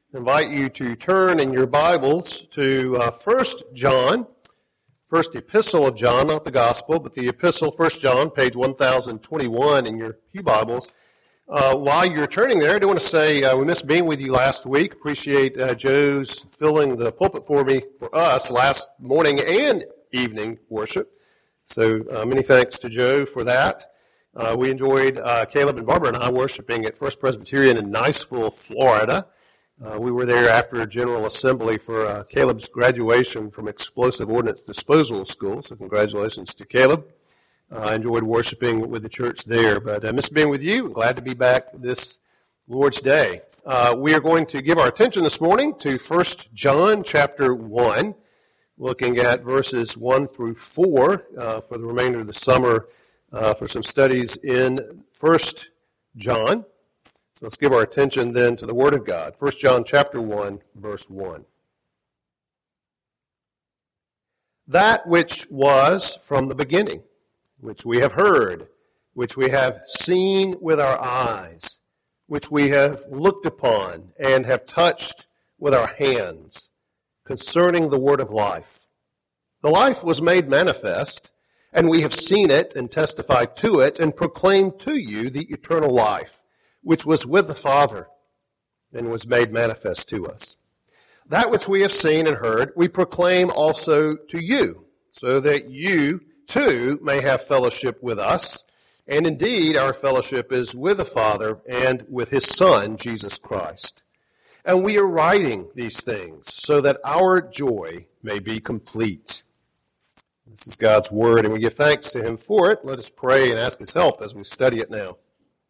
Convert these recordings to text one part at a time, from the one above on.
invite you to turn in your Bibles to 1 John, first epistle of John, not the gospel, but the epistle, 1 John, page 1021 in your pew Bibles. While you're turning there, I do want to say we missed being with you last week. Appreciate Joe's filling the pulpit for us last morning and evening worship. So many thanks to Joe for that. We enjoyed Caleb and Barbara and I worshiping at First Presbyterian in Niceville, Florida. We were there after a General Assembly for Caleb's graduation from Explosive Ordnance Disposal School, so congratulations to Caleb. I enjoyed worshiping with the church there, but I miss being with you. I'm glad to be back this Lord's Day. We are going to give our attention this morning to 1 John chapter 1, looking at verses 1 through 4 for the remainder of the summer for some studies in 1 John. So let's give our attention then to the Word of God. 1 John chapter 1, verse 1. That which was from the beginning, which we have heard, which we have seen with our eyes, which we have looked upon and have touched with our hands, concerning the word of life. The life was made manifest, and we have seen it and testified to it and proclaimed to you the eternal life, which was with the Father and was made manifest to us. That which we have seen and heard, we proclaim also to you, so that you too may have fellowship with us. And indeed, our fellowship is with the Father and with His Son, Jesus Christ. And we are writing these things so that our joy may be complete. This is God's Word, and we give thanks to Him for it. Let us pray and ask His help as we study it now.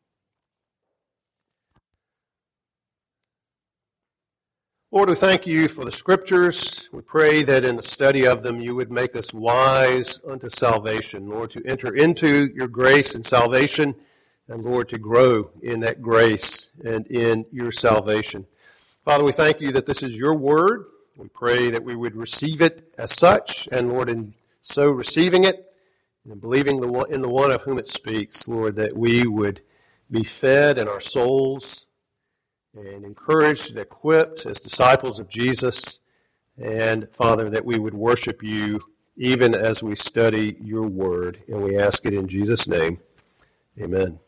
Lord, we thank you for the Scriptures. We pray that in the study of them you would make us wise unto salvation. Lord, to enter into your grace and salvation, and Lord, to grow in that grace and in your salvation. Father, we thank you that this is your word. We pray that we would receive it as such, and Lord, in so receiving it and believing in the one of whom it speaks, Lord, that we would be fed in our souls and encouraged and equipped as disciples of Jesus, and Father, that we would worship you even as we study your word, and we ask it in Jesus' name. Amen.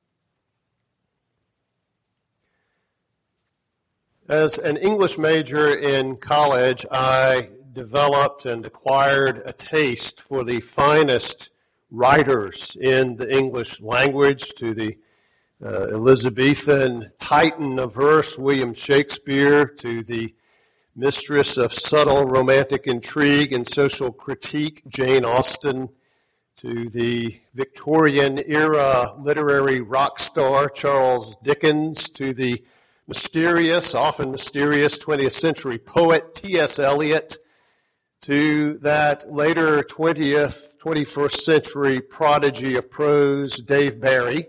As an English major in college, I developed and acquired a taste for the finest writers in the English language, to the Elizabethan titan of verse, William Shakespeare, to the mistress of subtle romantic intrigue and social critique, Jane Austen, to the Victorian-era literary rock star, Charles Dickens, to the often mysterious 20th century poet, T.S. Eliot, to that later 21st century prodigy of prose, Dave Barry.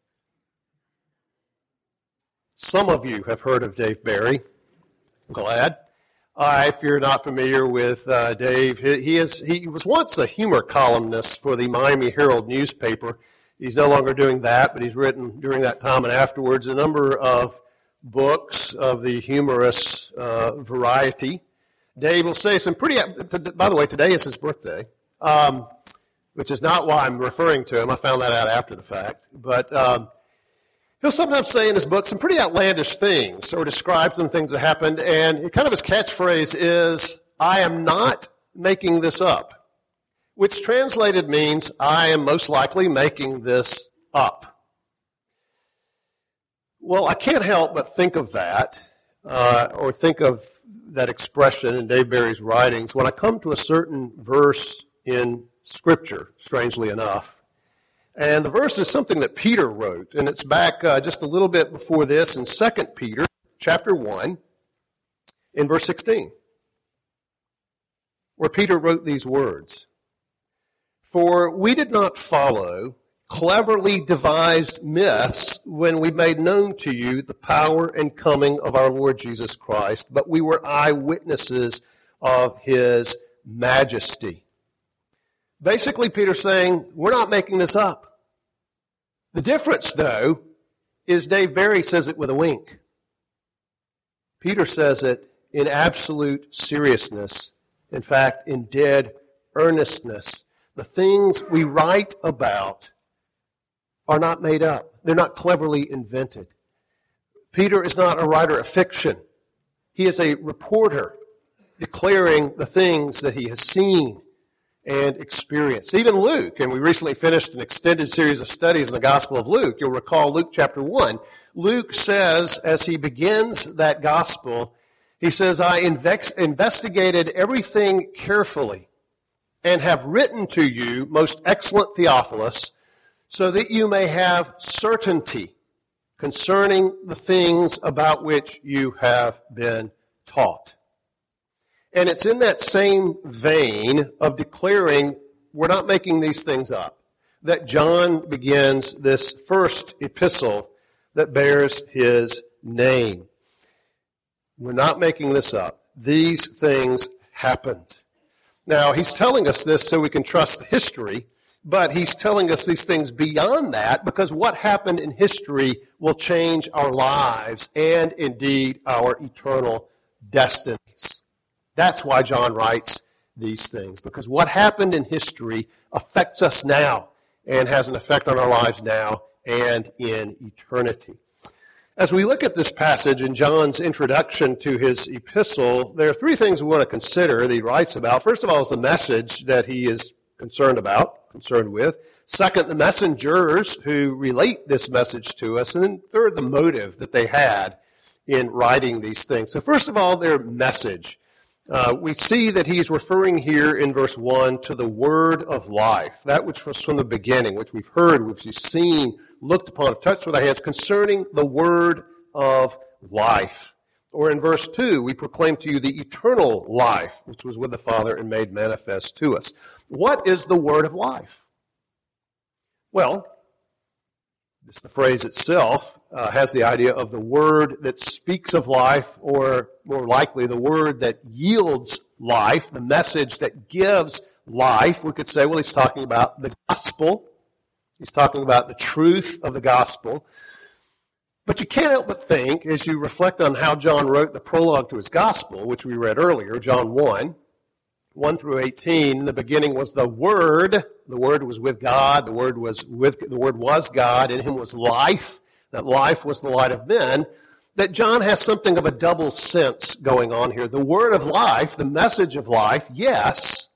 Some of you have heard of Dave Barry. I'm glad. If you're not familiar with Dave, he was once a humor columnist for the Miami Herald newspaper. He's no longer doing that, but he's written during that time and afterwards a number of books of the humorous variety. Dave will say some pretty, by the way, today is his birthday, which is not why I'm referring to him. I found that out after the fact. But he'll sometimes say in his book some pretty outlandish things, or describe some things that happened, and kind of his catchphrase is, "I am not making this up," which translated means, I am most likely making this up. Well, I can't help but think of that, or think of that expression in Dave Barry's writings when I come to a certain verse in Scripture, strangely enough. And the verse is something that Peter wrote, and it's back just a little bit before this in 2 Peter chapter 1, in verse 16, where Peter wrote these words, "For we did not follow cleverly devised myths when we made known to you the power and coming of our Lord Jesus Christ, but we were eyewitnesses of His majesty." Basically, Peter's saying, we're not making this up. The difference, though, is Dave Barry says it with a wink. Peter says it in absolute seriousness, in fact, in dead earnestness. The things we write about are not made up. They're not cleverly invented. Peter is not a writer of fiction. He is a reporter declaring the things that he has seen and experienced. Even Luke, and we recently finished an extended series of studies in the Gospel of Luke. You'll recall Luke chapter 1. Luke says, as he begins that gospel, he says, I investigated everything carefully and have written to you, most excellent Theophilus, so that you may have certainty concerning the things about which you have been taught. And it's in that same vein of declaring we're not making these things up that John begins this first epistle that bears his name. We're not making this up. These things happened. Now, he's telling us this so we can trust history, but he's telling us these things beyond that because what happened in history will change our lives and indeed our eternal destinies. That's why John writes these things, because what happened in history affects us now and has an effect on our lives now and in eternity. As we look at this passage in John's introduction to his epistle, there are three things we want to consider that he writes about. First of all is the message that he is concerned with. Second, the messengers who relate this message to us. And then third, the motive that they had in writing these things. So first of all, their message. We see that he's referring here in verse 1 to the word of life, that which was from the beginning, which we've heard, which we've seen, looked upon, have touched with our hands, concerning the word of life. Or in verse 2, we proclaim to you the eternal life, which was with the Father and made manifest to us. What is the word of life? Well, the phrase itself has the idea of the word that speaks of life, or more likely the word that yields life, the message that gives life. We could say, well, he's talking about the gospel. He's talking about the truth of the gospel. But you can't help but think, as you reflect on how John wrote the prologue to his gospel, which we read earlier, John 1 through 18, in the beginning was the Word. The Word was with God. The Word was God. In him was life. That life was the light of men. That John has something of a double sense going on here. The word of life, the message of life, yes.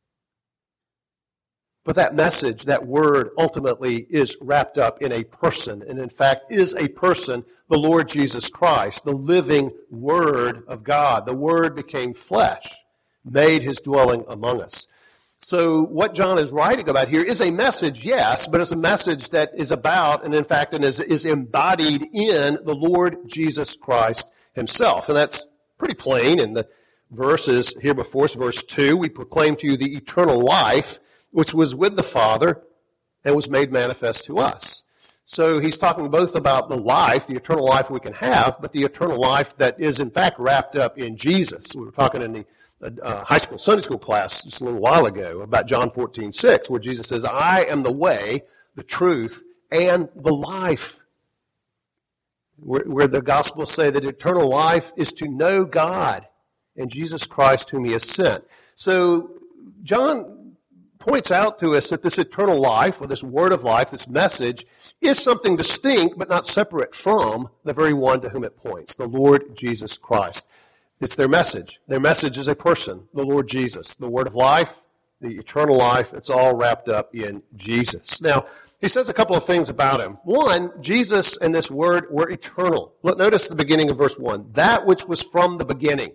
But that message, that word, ultimately is wrapped up in a person, and in fact is a person, the Lord Jesus Christ, the living Word of God. The Word became flesh, made his dwelling among us. So what John is writing about here is a message, yes, but it's a message that is about, and in fact is embodied in the Lord Jesus Christ himself. And that's pretty plain in the verses here before us. Verse 2, we proclaim to you the eternal life, which was with the Father and was made manifest to us. So he's talking both about the life, the eternal life we can have, but the eternal life that is in fact wrapped up in Jesus. We were talking in the high school, Sunday school class just a little while ago about John 14:6, where Jesus says, I am the way, the truth, and the life. Where the Gospels say that eternal life is to know God and Jesus Christ whom he has sent. So John points out to us that this eternal life, or this word of life, this message, is something distinct but not separate from the very one to whom it points, the Lord Jesus Christ. It's their message. Their message is a person, the Lord Jesus. The word of life, the eternal life, it's all wrapped up in Jesus. Now, he says a couple of things about him. One, Jesus and this word were eternal. Notice the beginning of verse 1. That which was from the beginning.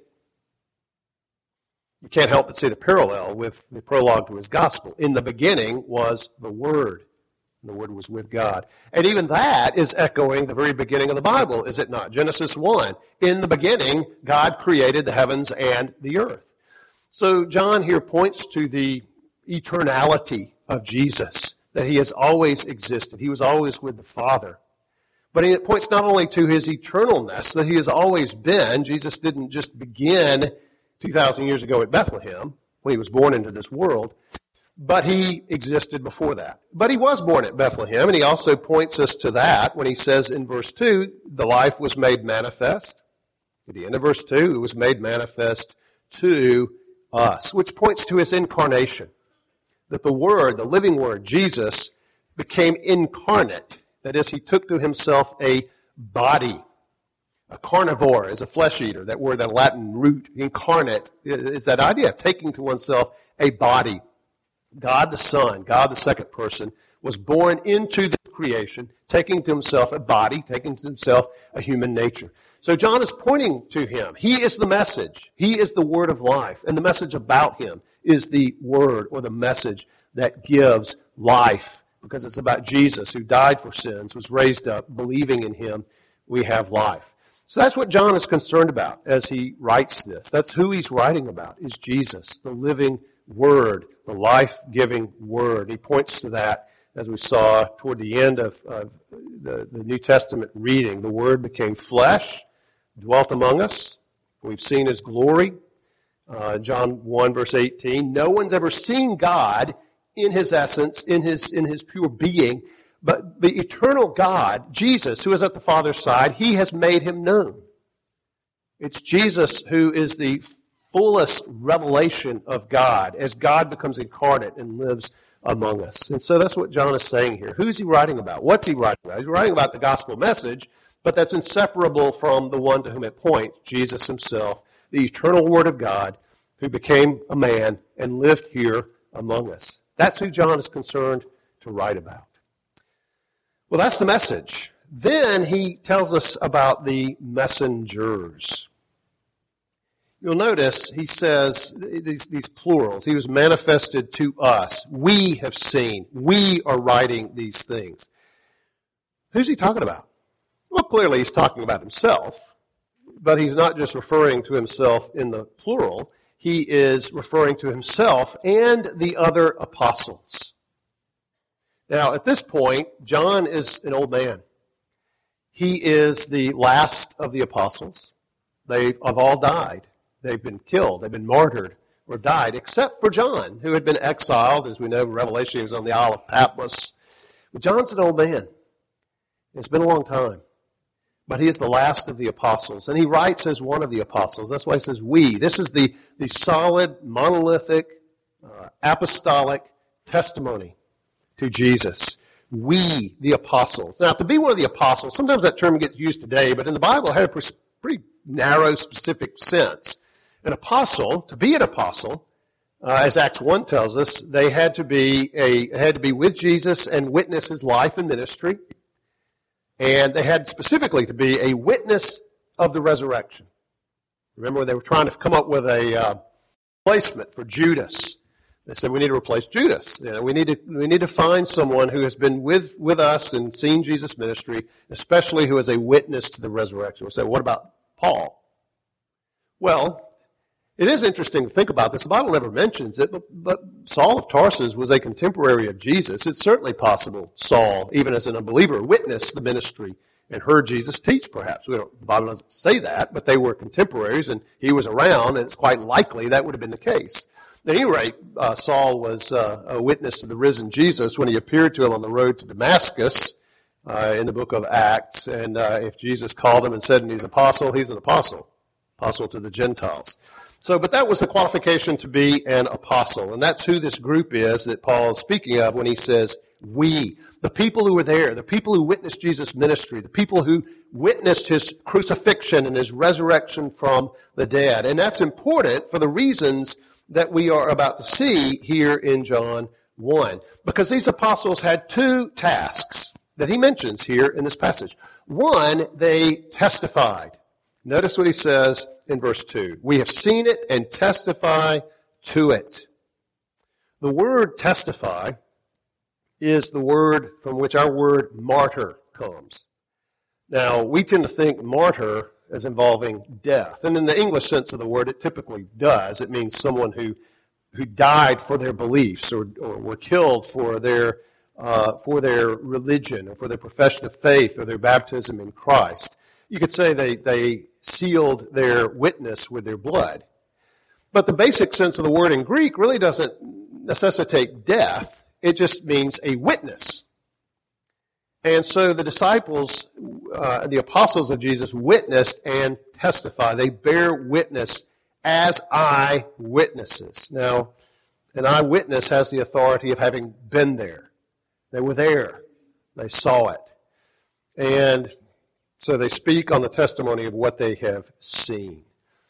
You can't help but see the parallel with the prologue to his gospel. In the beginning was the Word. The Word was with God. And even that is echoing the very beginning of the Bible, is it not? Genesis 1. In the beginning, God created the heavens and the earth. So John here points to the eternality of Jesus, that he has always existed. He was always with the Father. But it points not only to his eternalness, that he has always been. Jesus didn't just begin 2,000 years ago at Bethlehem when he was born into this world, but he existed before that. But he was born at Bethlehem, and he also points us to that when he says in verse 2, the life was made manifest, At the end of verse 2, it was made manifest to us, which points to his incarnation. That the Word, the living Word, Jesus, became incarnate. That is, he took to himself a body. A carnivore is a flesh eater. That word, that Latin root, incarnate, is that idea of taking to oneself a body. God the Son, God the second person, was born into this creation, taking to himself a body, taking to himself a human nature. So John is pointing to him. He is the message. He is the word of life. And the message about him is the word or the message that gives life. Because it's about Jesus who died for sins, was raised up, believing in him, we have life. So that's what John is concerned about as he writes this. That's who he's writing about, is Jesus, the living word, the life-giving word. He points to that, as we saw toward the end of the New Testament reading. The Word became flesh, dwelt among us. We've seen his glory. John 1, verse 18. No one's ever seen God in his essence, in his pure being, but the eternal God, Jesus, who is at the Father's side, he has made him known. It's Jesus who is the fullest revelation of God as God becomes incarnate and lives among us. And so that's what John is saying here. Who's he writing about? What's he writing about? He's writing about the gospel message, but that's inseparable from the one to whom it points, Jesus himself, the eternal Word of God, who became a man and lived here among us. That's who John is concerned to write about. Well, that's the message. Then he tells us about the messengers. You'll notice he says these plurals. He was manifested to us. We have seen. We are writing these things. Who's he talking about? Well, clearly he's talking about himself, but he's not just referring to himself in the plural. He is referring to himself and the other apostles. Now, at this point, John is an old man. He is the last of the apostles. They have all died. They've been killed. They've been martyred or died, except for John, who had been exiled. As we know in Revelation, he was on the Isle of Patmos. But John's an old man. It's been a long time. But he is the last of the apostles. And he writes as one of the apostles. That's why he says we. This is the solid, monolithic, apostolic testimony to Jesus. We, the apostles. Now, to be one of the apostles, sometimes that term gets used today, but in the Bible it had a pretty narrow, specific sense. An apostle, to be an apostle, as Acts 1 tells us, they had to be with Jesus and witness his life and ministry. And they had specifically to be a witness of the resurrection. Remember, they were trying to come up with a replacement for Judas. They said, we need to replace Judas. You know, we need to find someone who has been with us and seen Jesus' ministry, especially who is a witness to the resurrection. We said, what about Paul? Well, it is interesting to think about this. The Bible never mentions it, but Saul of Tarsus was a contemporary of Jesus. It's certainly possible Saul, even as an unbeliever, witnessed the ministry and heard Jesus teach, perhaps. The Bible doesn't say that, but they were contemporaries, and he was around, and it's quite likely that would have been the case. At any rate, Saul was a witness to the risen Jesus when he appeared to him on the road to Damascus in the book of Acts. And if Jesus called him and said he's an apostle to the Gentiles. So, but that was the qualification to be an apostle. And that's who this group is that Paul is speaking of when he says, we. The people who were there, the people who witnessed Jesus' ministry, the people who witnessed his crucifixion and his resurrection from the dead. And that's important for the reasons that we are about to see here in John 1. Because these apostles had two tasks that he mentions here in this passage. One, they testified. Notice what he says in verse 2. We have seen it and testify to it. The word testify is the word from which our word martyr comes. Now, we tend to think martyr as involving death. And in the English sense of the word, it typically does. It means someone who died for their beliefs or were killed for their religion or for their profession of faith or their baptism in Christ. You could say they sealed their witness with their blood. But the basic sense of the word in Greek really doesn't necessitate death. It just means a witness. And so the disciples, the apostles of Jesus, witnessed and testify. They bear witness as eyewitnesses. Now, an eyewitness has the authority of having been there. They were there. They saw it. And so they speak on the testimony of what they have seen.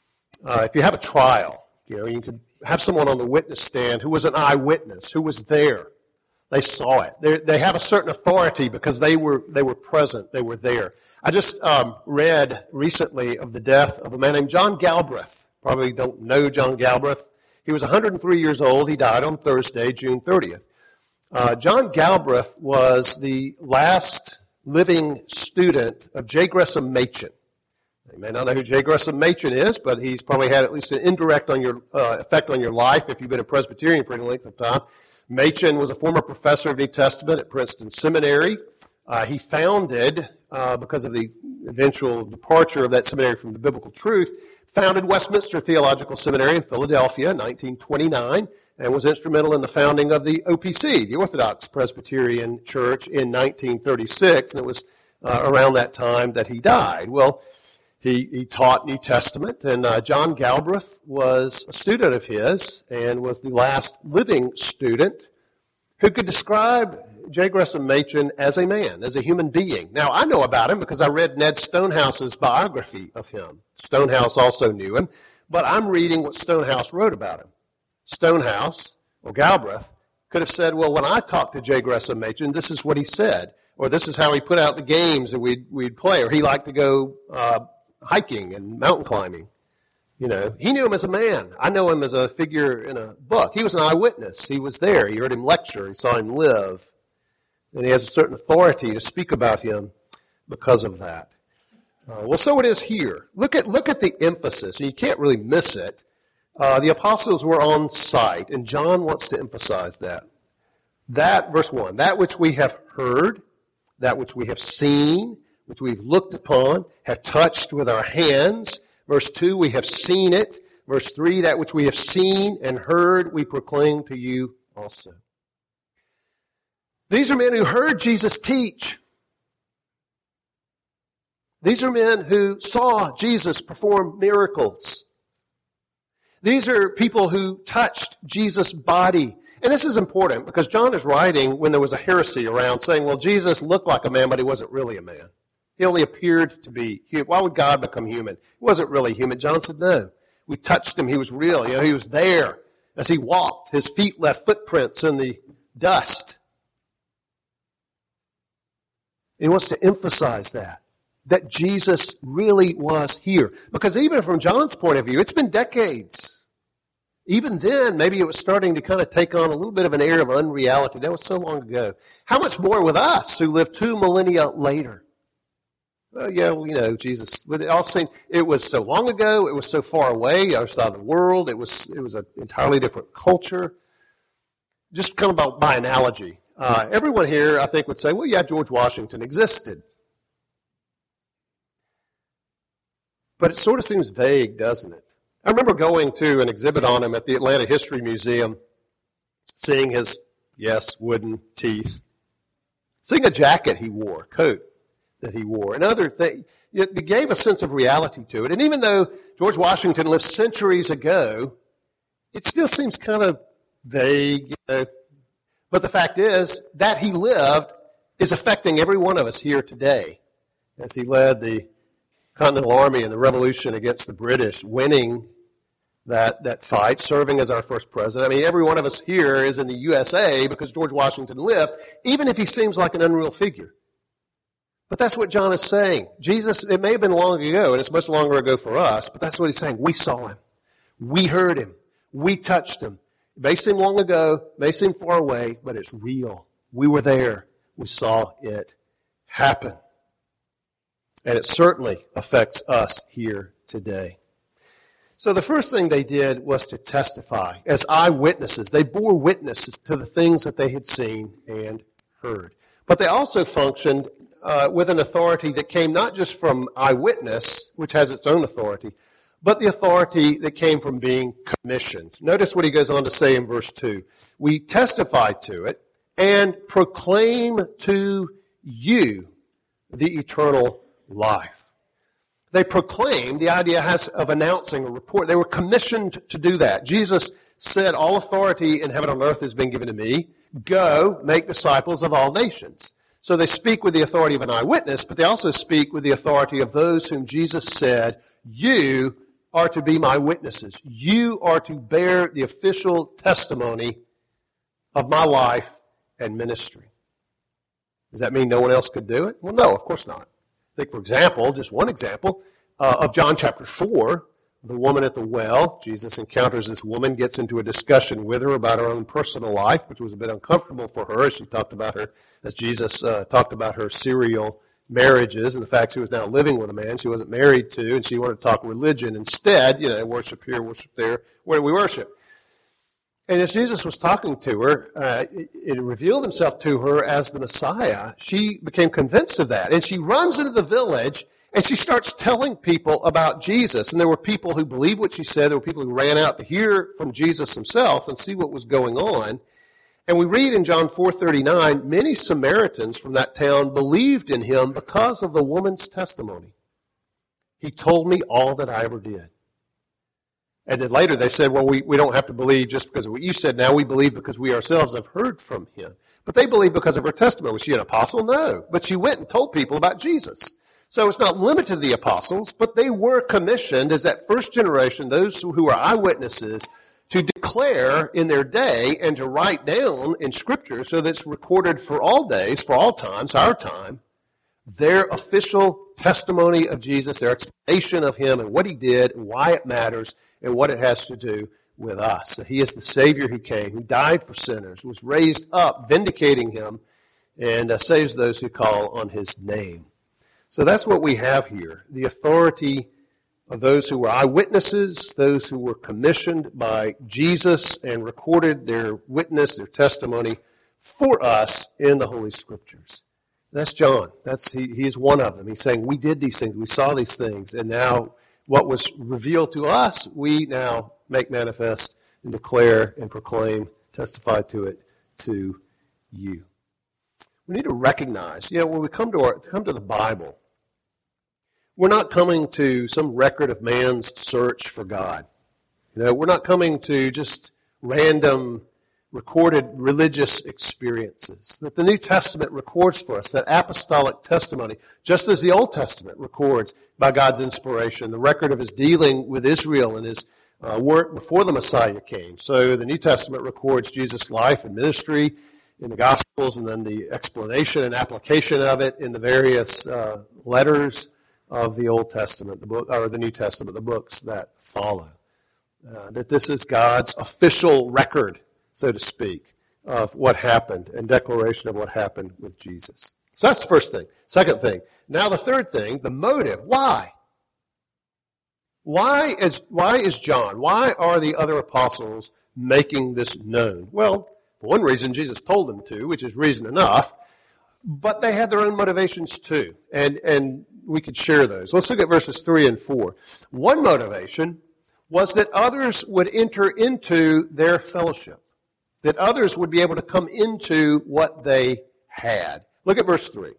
If you have a trial, you could have someone on the witness stand who was an eyewitness, who was there. They saw it. They have a certain authority because they were present. They were there. I just read recently of the death of a man named John Galbraith. Probably don't know John Galbraith. He was 103 years old. He died on Thursday, June 30th. John Galbraith was the last living student of J. Gresham Machen. You may not know who J. Gresham Machen is, but he's probably had at least an indirect effect on your life if you've been a Presbyterian for any length of time. Machen was a former professor of New Testament at Princeton Seminary. He founded, because of the eventual departure of that seminary from the biblical truth, founded Westminster Theological Seminary in Philadelphia in 1929 and was instrumental in the founding of the OPC, the Orthodox Presbyterian Church, in 1936. And it was around that time that he died. Well, he taught New Testament, and John Galbraith was a student of his and was the last living student who could describe J. Gresham Machen as a man, as a human being. Now, I know about him because I read Ned Stonehouse's biography of him. Stonehouse also knew him, but I'm reading what Stonehouse wrote about him. Stonehouse, or Galbraith, could have said, well, when I talked to J. Gresham Machen, this is what he said, or this is how he put out the games that we'd play, or he liked to go hiking and mountain climbing. He knew him as a man. I know him as a figure in a book. He was an eyewitness. He was there. He heard him lecture. He saw him live. And he has a certain authority to speak about him because of that. Well, so it is here. Look at the emphasis. You can't really miss it. The apostles were on site, and John wants to emphasize that. That, verse 1, that which we have heard, that which we have seen, which we've looked upon, have touched with our hands. Verse 2, we have seen it. Verse 3, that which we have seen and heard, we proclaim to you also. These are men who heard Jesus teach. These are men who saw Jesus perform miracles. These are people who touched Jesus' body. And this is important because John is writing when there was a heresy around saying, well, Jesus looked like a man, but he wasn't really a man. He only appeared to be human. Why would God become human? He wasn't really human. John said, no. We touched him. He was real. He was there. As he walked, his feet left footprints in the dust. He wants to emphasize that Jesus really was here. Because even from John's point of view, it's been decades. Even then, maybe it was starting to kind of take on a little bit of an air of unreality. That was so long ago. How much more with us who lived 2 millennia later? Well, yeah, Jesus. It was so long ago. It was so far away, other side of the world. It was an entirely different culture. Just kind of by analogy. Everyone here, I think, would say, well, yeah, George Washington existed. But it sort of seems vague, doesn't it? I remember going to an exhibit on him at the Atlanta History Museum, seeing his, wooden teeth, seeing a jacket he wore, coat that he wore, and other things. It gave a sense of reality to it. And even though George Washington lived centuries ago, it still seems kind of vague. But the fact is that he lived is affecting every one of us here today as he led the Continental Army in the Revolution against the British, winning that fight, serving as our first president. I mean, every one of us here is in the USA because George Washington lived, even if he seems like an unreal figure. But that's what John is saying. Jesus, it may have been long ago, and it's much longer ago for us, but that's what he's saying. We saw him. We heard him. We touched him. It may seem long ago, may seem far away, but it's real. We were there. We saw it happen. And it certainly affects us here today. So the first thing they did was to testify. As eyewitnesses, they bore witnesses to the things that they had seen and heard. But they also functioned with an authority that came not just from eyewitness, which has its own authority, but the authority that came from being commissioned. Notice what he goes on to say in verse 2. We testify to it and proclaim to you the eternal life. They proclaimed, the idea of announcing a report. They were commissioned to do that. Jesus said, all authority in heaven and earth has been given to me. Go, make disciples of all nations. So they speak with the authority of an eyewitness, but they also speak with the authority of those whom Jesus said, you are to be my witnesses. You are to bear the official testimony of my life and ministry. Does that mean no one else could do it? Well, no, of course not. Think, for example, just one example, of John chapter 4, the woman at the well. Jesus encounters this woman, gets into a discussion with her about her own personal life, which was a bit uncomfortable for her as Jesus talked about her serial marriages and the fact she was now living with a man she wasn't married to, and she wanted to talk religion instead, worship here, worship there, where do we worship? And as Jesus was talking to her, it revealed himself to her as the Messiah. She became convinced of that. And she runs into the village and she starts telling people about Jesus. And there were people who believed what she said. There were people who ran out to hear from Jesus himself and see what was going on. And we read in John 4:39, many Samaritans from that town believed in him because of the woman's testimony. He told me all that I ever did. And then later they said, well, we don't have to believe just because of what you said. Now we believe because we ourselves have heard from him. But they believe because of her testimony. Was she an apostle? No. But she went and told people about Jesus. So it's not limited to the apostles, but they were commissioned as that first generation, those who are eyewitnesses, to declare in their day and to write down in Scripture so that it's recorded for all days, for all times, our time, their official testimony of Jesus, their explanation of him and what he did and why it matters and what it has to do with us. So he is the Savior who came, who died for sinners, was raised up, vindicating him, and saves those who call on his name. So that's what we have here, the authority of those who were eyewitnesses, those who were commissioned by Jesus and recorded their witness, their testimony for us in the Holy Scriptures. That's John. He's one of them. He's saying, we did these things, we saw these things, and now what was revealed to us, we now make manifest and declare and proclaim, testify to it to you. We need to recognize, when we come to the Bible, we're not coming to some record of man's search for God. We're not coming to just random recorded religious experiences that the New Testament records for us, that apostolic testimony, just as the Old Testament records by God's inspiration, the record of his dealing with Israel and his work before the Messiah came. So the New Testament records Jesus' life and ministry in the Gospels, and then the explanation and application of it in the various letters of the Old Testament, the New Testament, the books that follow. That this is God's official record, so to speak, of what happened and declaration of what happened with Jesus. So that's the first thing. Second thing. Now the third thing, the motive. Why? Why is John? Why are the other apostles making this known? Well, for one reason, Jesus told them to, which is reason enough, but they had their own motivations too, and we could share those. Let's look at verses 3 and 4. One motivation was that others would enter into their fellowship, that others would be able to come into what they had. Look at verse 3.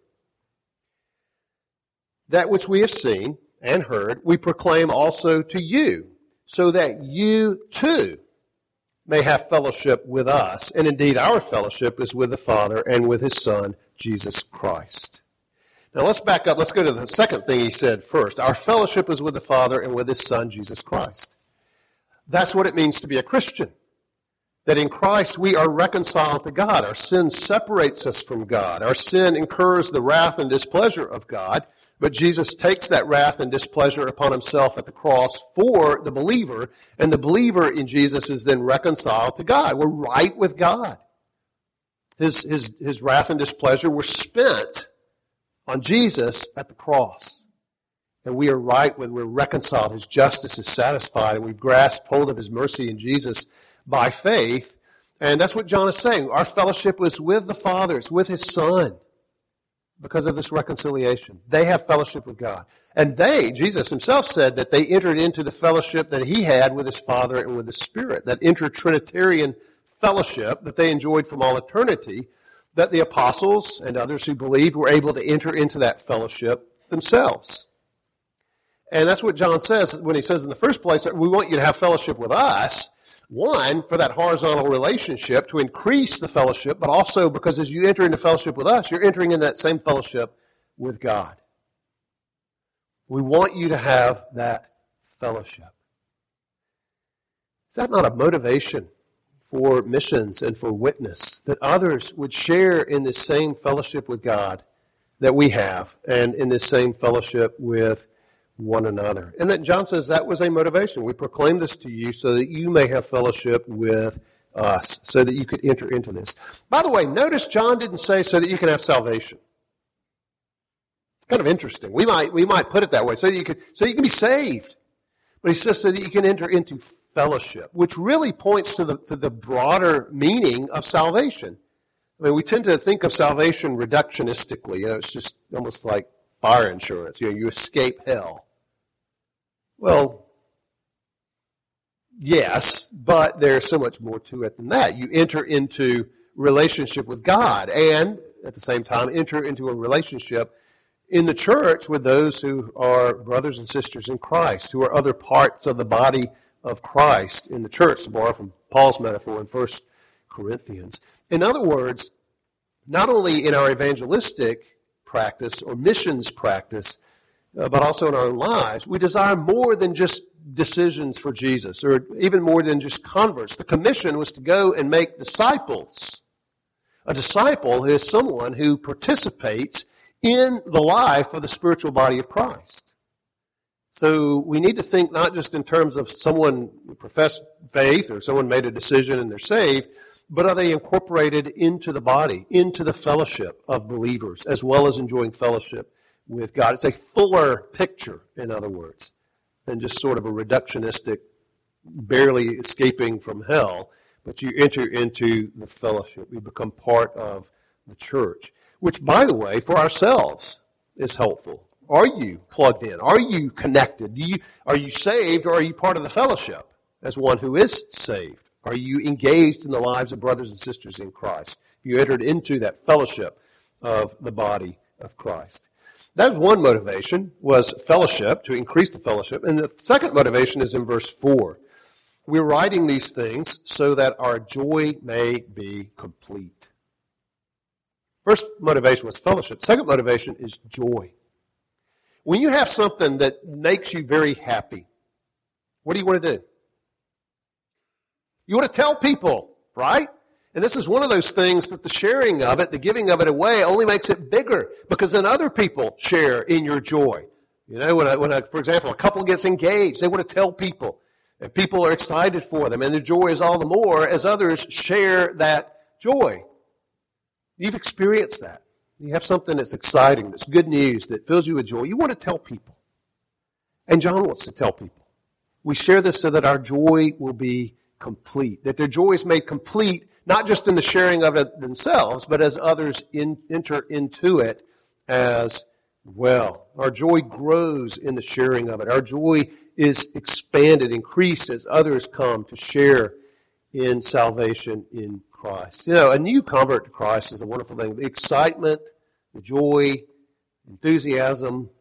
That which we have seen and heard, we proclaim also to you, so that you too may have fellowship with us. And indeed, our fellowship is with the Father and with his Son, Jesus Christ. Now let's back up. Let's go to the second thing he said first. Our fellowship is with the Father and with his Son, Jesus Christ. That's what it means to be a Christian. That in Christ we are reconciled to God. Our sin separates us from God. Our sin incurs the wrath and displeasure of God, but Jesus takes that wrath and displeasure upon himself at the cross for the believer, and the believer in Jesus is then reconciled to God. We're right with God. His wrath and displeasure were spent on Jesus at the cross. And we are right when we're reconciled. His justice is satisfied, and we've grasped hold of his mercy in Jesus by faith. And that's what John is saying. Our fellowship was with the Father. It's with his Son because of this reconciliation. They have fellowship with God. And Jesus himself said that they entered into the fellowship that he had with his Father and with the Spirit, that intertrinitarian fellowship that they enjoyed from all eternity, that the apostles and others who believed were able to enter into that fellowship themselves. And that's what John says when he says in the first place that we want you to have fellowship with us. One, for that horizontal relationship, to increase the fellowship, but also because as you enter into fellowship with us, you're entering in that same fellowship with God. We want you to have that fellowship. Is that not a motivation for missions and for witness, that others would share in this same fellowship with God that we have, and in this same fellowship with one another? And that John says that was a motivation. We proclaim this to you so that you may have fellowship with us, so that you could enter into this. By the way, notice John didn't say so that you can have salvation. It's kind of interesting. We might put it that way, so that you can be saved. But he says so that you can enter into fellowship, which really points to the broader meaning of salvation. I mean, we tend to think of salvation reductionistically. It's just almost like fire insurance. You escape hell. Well, yes, but there's so much more to it than that. You enter into relationship with God and, at the same time, enter into a relationship in the church with those who are brothers and sisters in Christ, who are other parts of the body of Christ in the church, to borrow from Paul's metaphor in 1 Corinthians. In other words, not only in our evangelistic practice or missions practice, but also in our own lives, we desire more than just decisions for Jesus, or even more than just converts. The commission was to go and make disciples. A disciple is someone who participates in the life of the spiritual body of Christ. So we need to think not just in terms of someone who professed faith or someone made a decision and they're saved, but are they incorporated into the body, into the fellowship of believers, as well as enjoying fellowship with God. It's a fuller picture, in other words, than just sort of a reductionistic, barely escaping from hell, but you enter into the fellowship. You become part of the church, which, by the way, for ourselves is helpful. Are you plugged in? Are you connected? Are you saved, or are you part of the fellowship as one who is saved? Are you engaged in the lives of brothers and sisters in Christ? You entered into that fellowship of the body of Christ. That was one motivation, was fellowship, to increase the fellowship. And the second motivation is in verse 4. We're writing these things so that our joy may be complete. First motivation was fellowship. Second motivation is joy. When you have something that makes you very happy, what do you want to do? You want to tell people, right? And this is one of those things that the sharing of it, the giving of it away, only makes it bigger, because then other people share in your joy. You know, when for example, a couple gets engaged, they want to tell people, and people are excited for them, and their joy is all the more as others share that joy. You've experienced that. You have something that's exciting, that's good news, that fills you with joy. You want to tell people. And John wants to tell people. We share this so that our joy will be complete, that their joy is made complete, not just in the sharing of it themselves, but as others enter into it as well. Our joy grows in the sharing of it. Our joy is expanded, increased as others come to share in salvation in Christ. You know, a new convert to Christ is a wonderful thing. The excitement, the joy, enthusiasm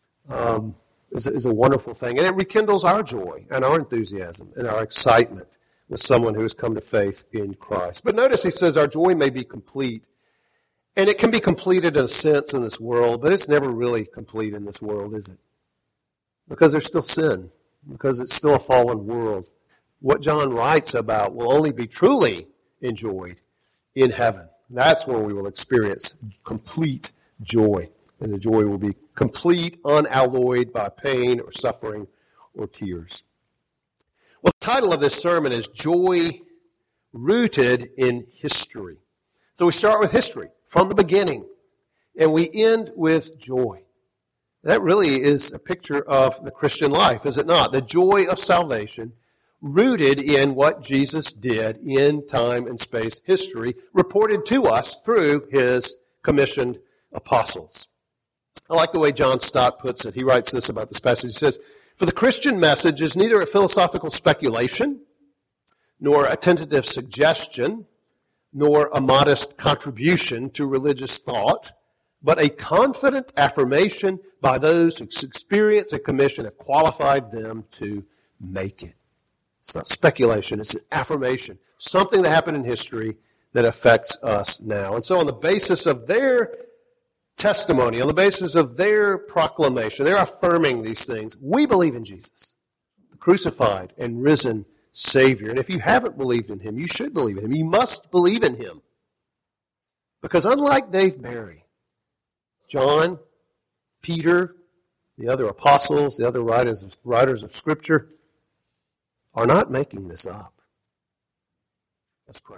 is a wonderful thing. And it rekindles our joy and our enthusiasm and our excitement with someone who has come to faith in Christ. But notice he says our joy may be complete. And it can be completed in a sense in this world, but it's never really complete in this world, is it? Because there's still sin, because it's still a fallen world. What John writes about will only be truly enjoyed in heaven. That's where we will experience complete joy. And the joy will be complete, unalloyed by pain or suffering or tears. Well, the title of this sermon is Joy Rooted in History. So we start with history from the beginning, and we end with joy. That really is a picture of the Christian life, is it not? The joy of salvation rooted in what Jesus did in time and space history, reported to us through his commissioned apostles. I like the way John Stott puts it. He writes this about this passage. He says, "For the Christian message is neither a philosophical speculation, nor a tentative suggestion, nor a modest contribution to religious thought, but a confident affirmation by those whose experience and commission have qualified them to make it. It's not speculation, it's an affirmation. Something that happened in history that affects us now. And so on the basis of their testimony, on the basis of their proclamation, they're affirming these things. We believe in Jesus, the crucified and risen Savior. And if you haven't believed in him, you should believe in him. You must believe in him. Because unlike Dave Barry, John, Peter, the other apostles, the other writers of Scripture are not making this up. Let's pray.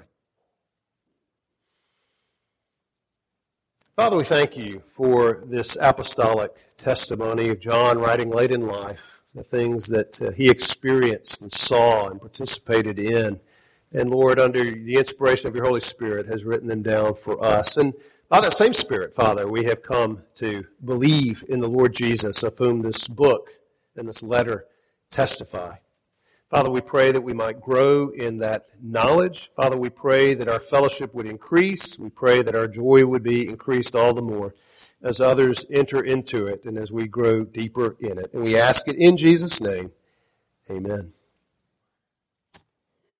Father, we thank you for this apostolic testimony of John writing late in life, the things that he experienced and saw and participated in. And Lord, under the inspiration of your Holy Spirit, has written them down for us. And by that same Spirit, Father, we have come to believe in the Lord Jesus, of whom this book and this letter testify. Father, we pray that we might grow in that knowledge. Father, we pray that our fellowship would increase. We pray that our joy would be increased all the more as others enter into it and as we grow deeper in it. And we ask it in Jesus' name. Amen.